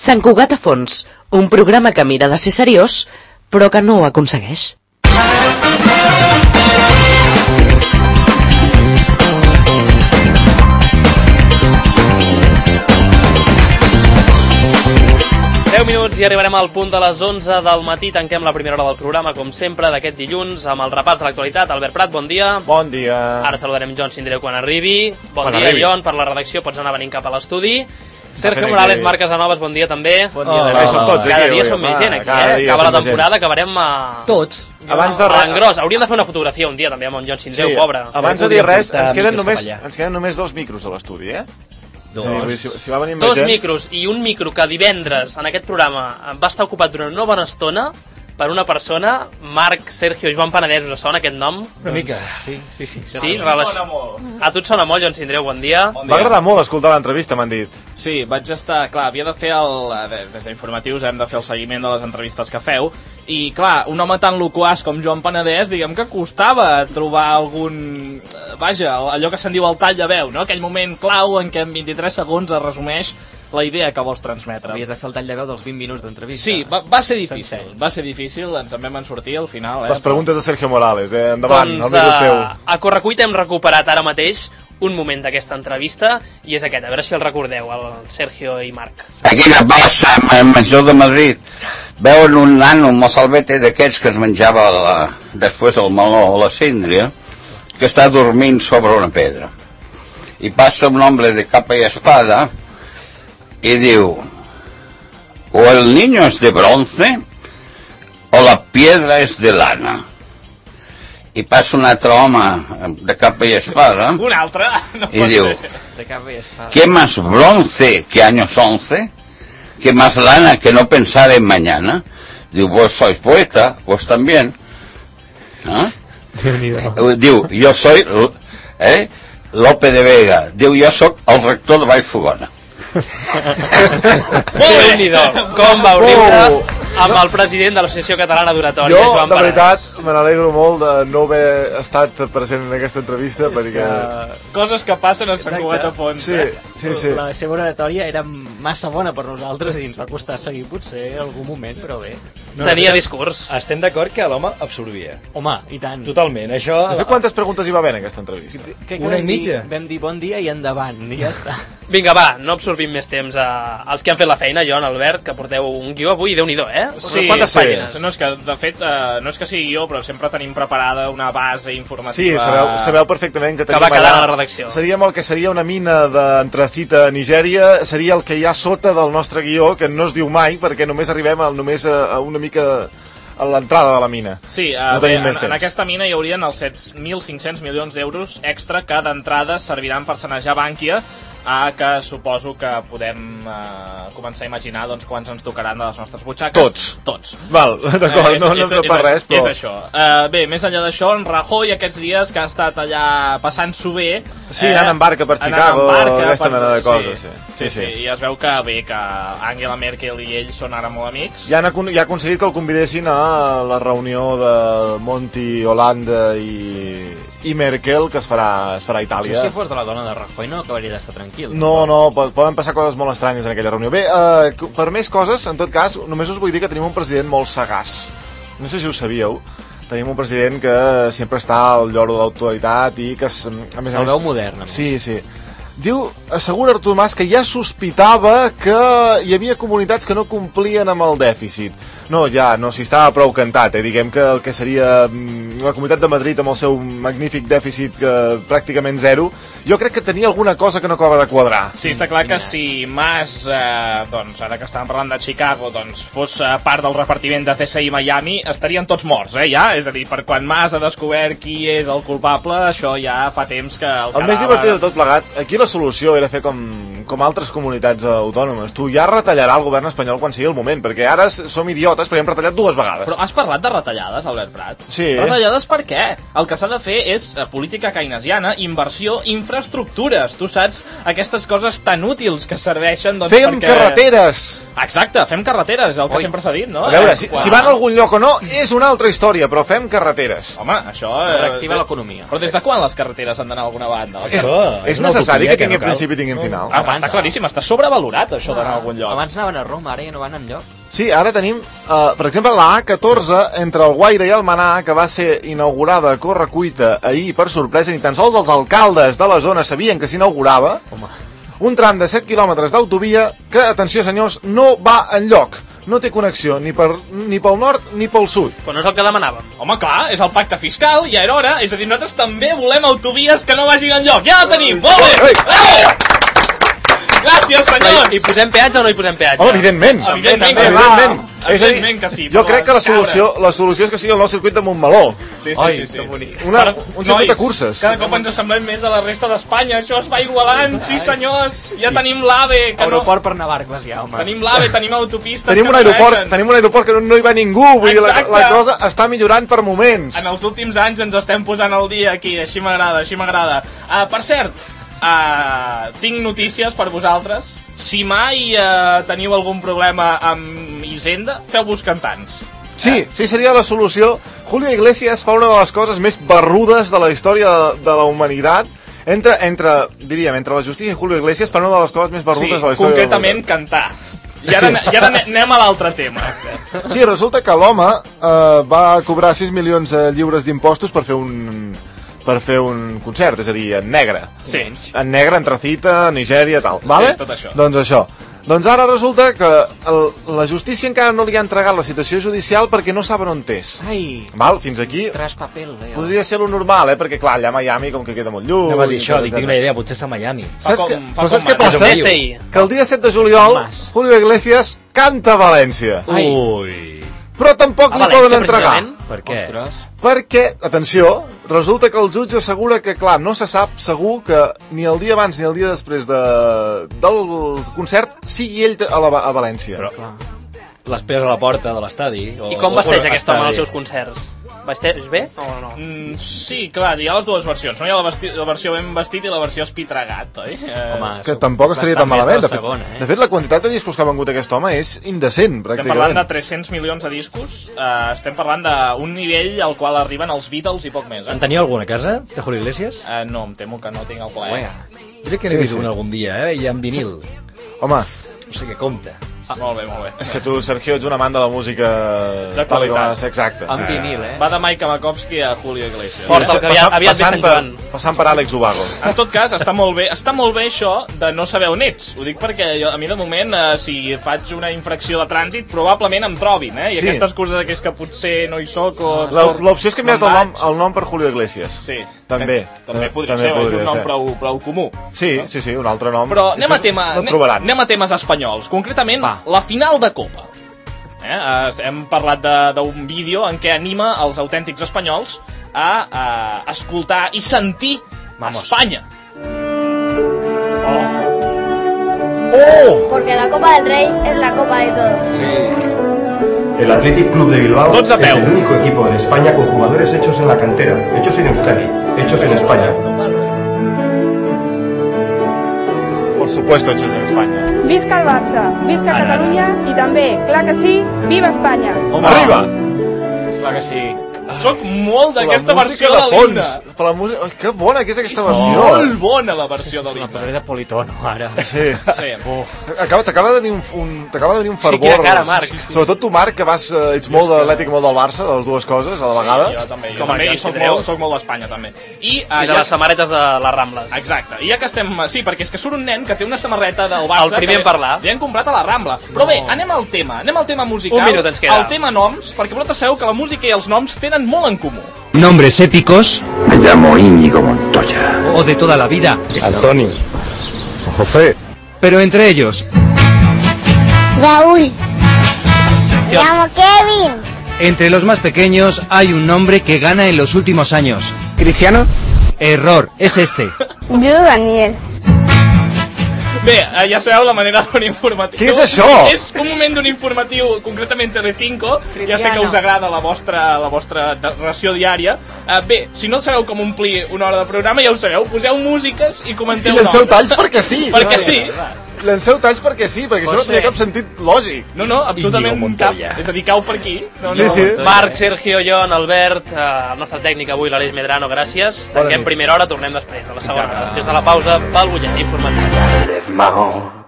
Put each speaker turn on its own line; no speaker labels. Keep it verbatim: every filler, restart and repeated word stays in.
Sant Cugat a fons, un programa que mira de ser seriós, però que no ho aconsegueix.
deu minuts i arribarem al punt de les onze del matí. Tanquem la primera hora del programa, com sempre, d'aquest dilluns, amb el repàs de l'actualitat. Albert Prat, bon dia.
Bon dia.
Ara saludarem Jon Sindreu quan arribi. Bon
quan
dia,
arribi.
Jon, per la redacció pots anar venint cap a l'estudi. Sergio Morales, Marc Casanovas, bon dia també.
Bon dia. Oh, som tots
cada
aquí,
dia
avui,
som més gent aquí,
cada
eh?
dia
Acaba la
som més
temporada,
gent.
acabarem a...
Tots.
Abans de
a
res...
l'engròs. Hauríem de fer una fotografia un dia també amb en Jon Sindreu,
Sí,
pobre.
abans de dir res,
portar
ens queden,
micros
només,
cap allà.
ens queden només dos micros a l'estudi, eh?
Dos.
És a dir, si, si va venir més
Dos
gent...
micros i un micro que divendres en aquest programa va estar ocupat durant una bona estona per una persona, Marc, Sergio i Joan Penedès, us sona aquest nom?
Una mica, sí, sí, sí.
Sí, relació... A tu et sona molt, Jon Sindreu, bon dia.
Va agradar molt escoltar l'entrevista, m'han dit.
Sí, vaig estar... Clar, havia de fer el... Des d'informatius hem de fer el seguiment de les entrevistes que feu. I, clar, un home tan loquaç com Joan Penedès, diguem que costava trobar algun... Vaja, allò que se'n diu el tall de veu, no? Aquell moment clau en què en vint-i-tres segons es resumeix la idea que vols transmetre.
Havies de fer el tall de veu dels vint minuts d'entrevista.
Sí, va, va ser difícil, va ser difícil, ens en vam en sortir al final. Eh?
Les preguntes de Sergio Morales, eh? Endavant,
doncs,
el micro és teu.
a, a Correcuita hem recuperat ara mateix un moment d'aquesta entrevista i és aquest, a veure si el recordeu, el Sergio i Marc.
Aquella bassa major de Madrid veuen un nano mozalbete d'aquests que es menjava la, després el meló o la síndria, que està dormint sobre una pedra. I passa un hombre de capa y espada y diu, o el niño es de bronce o la piedra es de lana. I passa un altre home de capa y espada
Un altre? No
y
pot
diu,
ser.
De capa y espada.
¿qué más bronce que años once? ¿Qué más lana que no pensar en mañana? Diu, vos sois poeta, vos también. ¿Ah? Diu, jo soy eh, Lope de Vega. Diu, jo sóc el rector de Vallfogona.
Déu-n'hi-do, com va riure amb el president de l'Associació Catalana d'Oratòria,
Jo,
Joan
de
Penedès.
veritat, me n'alegro molt de no haver estat present en aquesta entrevista, perquè...
Coses que passen a Sant Cugat a Fons.
Sí,
Eh?
sí, sí.
La seva oratòria era massa bona per nosaltres i ens va costar seguir potser algun moment, però bé.
Tenia discurs.
Estem d'acord que l'home absorbia.
Home, i tant.
Totalment, això...
De fet, quantes preguntes hi va haver en aquesta entrevista?
Crec que
Una
vam
i mitja.
Dir, vam dir bon dia i endavant, i ja està.
Vinga, va, no absorbim més temps a, als que han fet la feina, Jon, Albert, que porteu un guió avui, Déu-n'hi-do, eh?
Sí,
Unes quantes
sí.
pàgines.
No, és que, de fet, eh, no és que sigui jo, però sempre tenim preparada una base informativa.
Sí, sabeu, sabeu perfectament que
Que
tenim
va quedar
allà...
a la redacció.
Seríem el que seria una mina d'antracita a Nigèria, seria el que hi ha sota del nostre guió, que no es diu mai, perquè només arribem a, només a, a una mica a l'entrada de la mina.
Sí, eh,
No
bé,
tenim
en,
més
en
temps.
aquesta mina hi haurien els set mil cinc-cents milions d'euros extra que d'entrada serviran per sanejar Bànquia, a que suposo que podem eh, començar a imaginar doncs, quants ens tocaran de les nostres butxaques.
Tots.
Tots.
Val, d'acord,
Eh, és-
no, no,
és-
no
és-
per res, però...
És això. Uh, bé, més enllà d'això, en Rajoy aquests dies que ha estat allà passant-s'ho bé...
Sí, anant en barca per
anant
Chicago,
en barca
aquesta
per-
mena de coses,
Sí,
sí.
sí,
Sí,
sí,
sí.
i es veu que bé, que Angela Merkel i ell són ara molt amics.
Ja, han, acon- ja ha aconseguit que el convidessin a la reunió de Monti, Hollande i, i Merkel, que es farà, es farà a Itàlia.
Jo, si fos de la dona de Rajoy, no acabaria d'estar tranquil.
No, no, po- poden passar coses molt estranyes en aquella reunió. Bé, eh, per més coses, en tot cas, només us vull dir que tenim un president molt sagaç. No sé si ho sabíeu. Tenim un president que sempre està al lloro de l'autoritat i que, es- a més a
Se'l
més...
veu modern, a més.
Sí, sí. Diu, assegura Artur Mas que ja sospitava que hi havia comunitats que no complien amb el dèficit. No, ja, no, si estava prou cantat, eh? Diguem que el que seria mm, la Comunitat de Madrid amb el seu magnífic dèficit que, pràcticament zero, jo crec que tenia alguna cosa que no acaba de quadrar.
Sí, està clar que si Mas, eh, doncs, ara que estàvem parlant de Chicago, doncs, fos eh, part del repartiment de C S I Miami, estarien tots morts, eh, ja? És a dir, per quan Mas ha descobert qui és el culpable, això ja fa temps que el,
El més divertit de tot plegat, aquí la solució era fer com, com altres comunitats autònomes. Tu ja retallarà el govern espanyol quan sigui el moment, perquè ara som idiotes perquè hem retallat dues vegades.
Però has parlat de retallades, Albert Prat?
Sí.
Retallades per què? El que s'ha de fer és eh, política keynesiana, inversió, infraestructures. Tu saps aquestes coses tan útils que serveixen doncs,
Fem
perquè...
carreteres!
Exacte, fem carreteres, és el que
Oi.
sempre s'ha dit, no?
A veure,
Eh,
si,
quan-
si van a algun lloc o no, és una altra història, però fem carreteres.
Home, això... Eh,
Reactiva l'economia.
Però des de quan les carreteres han d'anar a alguna banda? Les
És,
Això,
és
és una
necessari
utopia
que
que
tingui
no cal.
principi i tingui final.
Ah, està claríssim, està sobrevalorat això d'anar a algun lloc.
Abans anaven a Roma, ara ja no van enlloc.
Sí, ara tenim, uh, per exemple, la A catorze entre el Guaire i el Manà, que va ser inaugurada a correcuita ahir per sorpresa, ni tan sols els alcaldes de la zona sabien que s'inaugurava. Un tram de set quilòmetres d'autovia que, atenció senyors, no va enlloc. No té connexió ni, per, ni pel nord ni pel sud.
Però no és el que demanàvem.
Home, clar, és el pacte fiscal, ja era hora. És a dir, nosaltres també volem autovies que no vagin enlloc. Ja la tenim, molt bé!
Ei!
Bravo! Gràcies, senyors!
I posem peatge o no hi posem peatge?
Home, evidentment.
Evidentment que sí.
Evidentment. És a dir,
Evidentment que sí,
jo
però
crec que la
els cabres.
solució, la solució és que sigui el nou circuit de Montmeló.
Sí, sí,
Ai,
sí, sí.
que bonic.
Una,
Però,
un circuit de
nois,
curses.
Cada cop ens assemblem més a la resta d'Espanya. Això es va igualant, sí senyors. Ja tenim l'AVE, que no...
Aeroport per Navarcles ja, home.
Tenim l'AVE, tenim autopistes
Tenim un
que
aeroport,
serveixen.
tenim un aeroport que no, no hi va ningú, vull dir, la,
Exacte.
la cosa està millorant per moments.
En els últims anys ens estem posant al dia aquí. Així m'agrada, així m'agrada. Uh, per cert, uh, tinc notícies per vosaltres. Si mai uh, teniu algun problema amb Hisenda, feu-vos cantants.
Sí, sí, seria la solució. Julio Iglesias fa una de les coses més barrudes de la història de, de la humanitat. Entre, entre, diríem, entre la justícia i Julio Iglesias fa una de les coses més barrudes
Sí,
de la història
concretament
de la
cantar. I ara, I ara anem a l'altre tema.
humanitat. Sí, resulta que l'home eh, va cobrar sis milions de lliures d'impostos per fer un per fer un concert, és a dir, en negre.
Sí.
En negre, en Tracita, Nigèria, tal. Vale?
tot això.
Doncs això. Doncs ara resulta que el, la justícia encara no li ha entregat la citació judicial perquè no saben on és.
Ai,
Val? Fins aquí
tras papel, eh?
podria ser lo normal, eh? Perquè clar, allà a Miami com que queda molt lluny...
No va dir això,
etcètera,
dic, tinc una idea, potser està a Miami.
Fa
Saps,
com-
que,
fa
però saps
com
què
Mas.
passa?
Sí, sí.
Que el dia set de juliol
Mas.
Julio Iglesias canta a València.
Ai.
Ui,
Però tampoc
A
li
València,
poden entregar.
precisament?
per què?
Ostres.
Perquè, atenció, resulta que el jutge assegura que, clar, no se sap segur que ni el dia abans ni el dia després de, del concert sigui ell a, la, a València.
Però l'esperes a la porta de l'estadi. o-
I com
o-
vesteix
o
aquest home en els
estadi.
seus concerts? Vesteix bé o no?
Mm, sí, clar, hi ha les dues versions, no? Hi ha la, vesti la versió ben vestit i la versió espitregat, oi? Eh,
Home,
Que
sóc
tampoc estaria tan
bastant més
malament.
de
De
la
fet,
segona, eh?
de fet, la quantitat de discos que ha vengut aquest home és indecent,
estem parlant
pràcticament.
de tres-cents milions de discos, eh, estem parlant d'un nivell al qual arriben els Beatles i poc més,
En
eh?
teniu alguna casa, de Julio Iglesias?
eh no, em temo que no tinc el plaer.
Ué,
Jo crec que n'he
Sí,
vist
sí.
una algun dia, eh? I en vinil.
Home,
No sé què compta.
Ah, molt bé, molt bé.
és que tu, Sergio, ets un amant de la música
De
tal i com ha
qualitat.
de ser exacte.
amb
Sí.
vinil, eh?
Va de Mike Makovsky a Julio Iglesias.
Força, el que aviat, aviat ve
passant,
Sant
per,
Joan.
passant per Àlex Ubago.
En tot cas, està molt bé, està molt bé això de no saber on ets. Ho dic perquè jo, a mi de moment, eh, si faig una infracció de trànsit, probablement em trobin, eh? I
Sí.
aquesta excusa de que és que potser no hi soc o...
La- L'opció és canviar-te el
me'n
nom,
vaig.
el nom per Julio Iglesias.
Sí.
També.
També podria
També
ser, és
podria
un nom
ser.
prou, prou comú.
Sí, sí, sí, un altre nom.
Però
És
anem
que
a, tema,
No et trobaran.
anem a temes espanyols. Concretament,
Va.
la final de Copa. Eh? Eh, hem parlat de- d'un vídeo en què anima els autèntics espanyols a, a escoltar i sentir
Vamos.
Espanya.
Oh!
Porque la Copa del Rey es la Copa de todos.
El Athletic Club de Bilbao
Tots de
es
peu.
el único equipo de España con jugadores hechos en la cantera, hechos en Euskadi, hechos en España.
Por supuesto, hechos en España.
Visca el Barça, visca Catalunya i també, clar que sí, viva Espanya!
Home,
Arriba!
Clar que sí.
Soc molt d'aquesta
La
versió
música
de
de
l'himne.
fons. Per la música... Ai, que bona que és aquesta
És
versió.
molt bona la versió de
La
l'himne.
posaré de politono, ara.
Sí.
Sí.
Acaba, t'acaba de venir un, un, t'acaba de venir un
Sí,
fervor.
quina cara, Marc.
Sobretot tu, Marc, que vas, eh, ets molt de l'Atlètic i molt del Barça, de les dues coses, a la vegada.
Sí, jo també, jo
Com
també,
el
i soc
Andreu.
molt, soc molt d'Espanya, també. I, uh,
I de les samarretes de les Rambles.
Exacte, i ja que estem... Sí, perquè és que surt un nen que té una samarreta del Barça...
El primer
que
en parlar.
Li han comprat a la Rambla. Però bé, anem al tema, anem al tema musical.
Un minut ens queda.
El tema noms, perquè vosaltres sabeu que la música i els noms tenen molt en comú.
Nombres épicos
Me llamo Íñigo Montoya.
o de toda la vida,
Antonio, José,
pero entre ellos,
Raúl. Me llamo Kevin.
entre los más pequeños, hay un nombre que gana en los últimos años.
Cristiano,
Error, es este.
Yo, Daniel.
Bé, eh, ja sabeu la manera d'un informatiu.
Què és això?
És un moment d'un informatiu, concretament Telecinco. Ja sé que us agrada la vostra, la vostra de- ració diària. Eh, bé, si no sabeu com omplir una hora de programa, ja ho sabeu. Poseu músiques i
I
comenteu
llanceu
noms.
talls perquè sí.
Perquè sí.
llanceu talls perquè sí, perquè això no tenia cap sentit lògic.
No, no, absolutament cap. És a dir, cau per aquí. No,
sí,
no.
sí.
Marc, Sergio, Jon, Albert, eh, el nostre tècnic avui, l'Aleix Medrano, gràcies. Tanquem primera hora, tornem després, a la segona hora, després de la pausa pel butlletí informatiu.